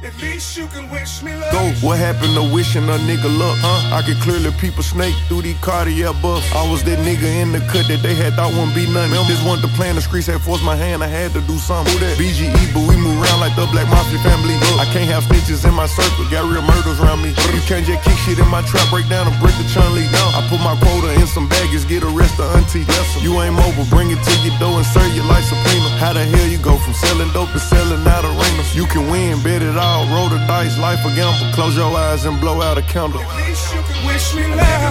At least you can wish me luck. Go, what happened to wishing a nigga luck? I could clearly peep a snake through these cardiac buffs. I was that nigga in the cut that they had thought wouldn't be nothing. This wasn't the plan, the streets had forced my hand, I had to do something. Who that? BGE, but we move around like the Black Mafia family. I can't have snitches in my circle, got real murders around me. You can't just kick shit in my trap, break down and break the Chun-Li. I put my quota in some baggage, get arrested, auntie. You ain't mobile, bring it to your door and serve you like subpoena. How the hell you go from selling dope to selling out arenas? You can win, bet it all, roll the dice, life a gamble. Close your eyes and blow out a candle. At least you can wish me luck.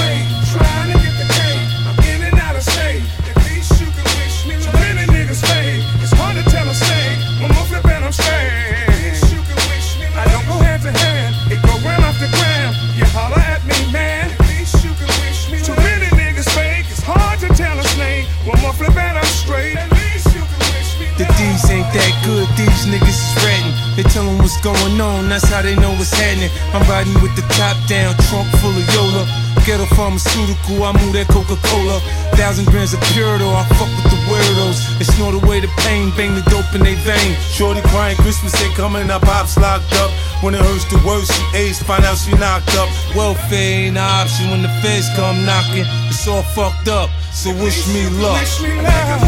Trying to get the cake, I'm in and out of state. At least you can wish me luck. Too many niggas fade, it's hard to tell a snake. One more flip and I'm straight. At least you can wish me luck. I don't go hand to hand, it go gram off the gram. You holler at me, man. At least you can wish me luck. Too many niggas fake, it's hard to tell a snake. One more flip and I'm straight. At least you can wish me luck. The D's ain't that good, these niggas is ratting. They tell them what's going on, that's how they know what's happening. I'm riding with the top down, trunk full of Yola. Ghetto pharmaceutical, I move that Coca-Cola. 1,000 grams of Purito, I fuck with the weirdos. They snort away the pain, bang the dope in they vein. Shorty crying, Christmas ain't coming, our pops locked up. When it hurts the worst, she aged, find out she knocked up. Welfare ain't an option when the feds come knocking. It's all fucked up, so wish me luck. Wish me luck.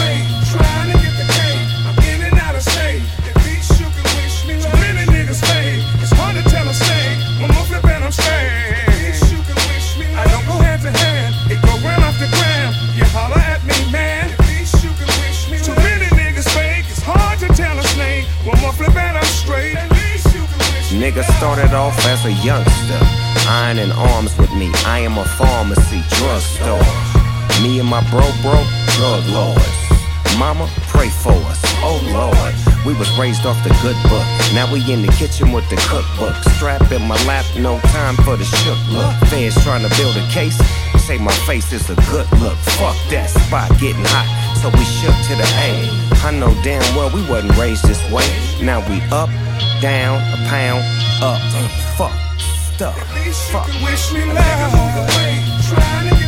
Trying to get the cake, I'm in and out of state. At least you can wish me luck. Too many niggas fade, it's hard to tell a snake. One more flip and I'm straight. At least you can wish me luck. I don't go hand to hand, it go gram off the gram. You holler at me, man. At least you can wish me luck. Too many niggas fake, it's hard to tell a snake. One more flip and I'm straight. At least you can wish me luck. Nigga started off as a youngster, iron in arms with me. I am a pharmacy, drugstore. Me and my bro, drug lords. Mama, pray for us, oh Lord. We was raised off the good book. Now we in the kitchen with the cookbook. Strap in my lap, no time for the shook look. Feds trying to build a case, say my face is a good look. Fuck that spot getting hot, so we shook to the A. I know damn well we wasn't raised this way. Now we up, down, a pound, up. Fuck, stuff, At least you fuck. can wish me luck. Trying to